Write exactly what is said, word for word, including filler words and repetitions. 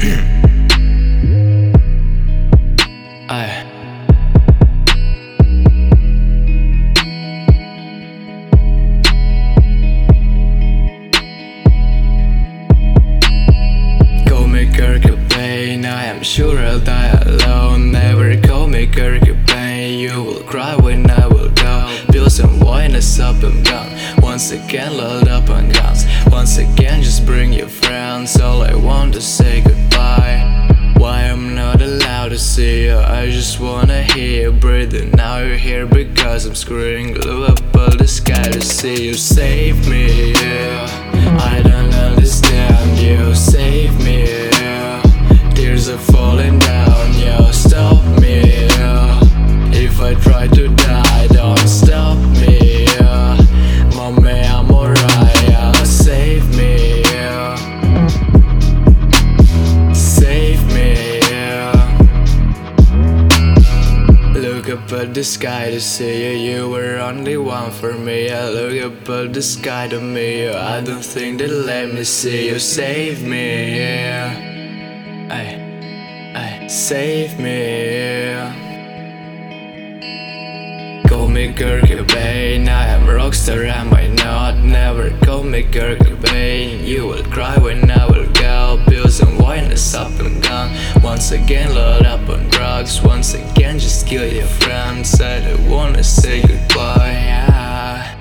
Aye. Call me Kurt Cobain, I am sure I'll die alone. Never call me Kurt Cobain, you will cry when I will go. Pills and wine, a up and gone. Once again load up on guns. Once again just bring your friends. All I want to say goodbye. Why I'm not allowed to see you, I just wanna hear you breathing. Now you're here because I'm screwing glue up all the sky to see you. Save me, yeah. I don't understand you. Save me, yeah. Tears are falling down, yo. Stop me, yeah. If I try to die, don't stop me, yeah. Mommy, I'm alright, yeah. Save me, yeah. Save me, yeah. Look up at the sky to see you. You were only one for me, yeah. Look up at the sky to me, yeah. I don't think they let me see you. Save me, yeah. Ay, ay, save me, yeah. Call me Kurt Cobain, I am a rockstar, am I not? Never call me Kurt Cobain, you will cry when I will go. Pills and wine is up and gone. Once again load up on drugs. Once again just kill your friends. I don't wanna say goodbye, yeah.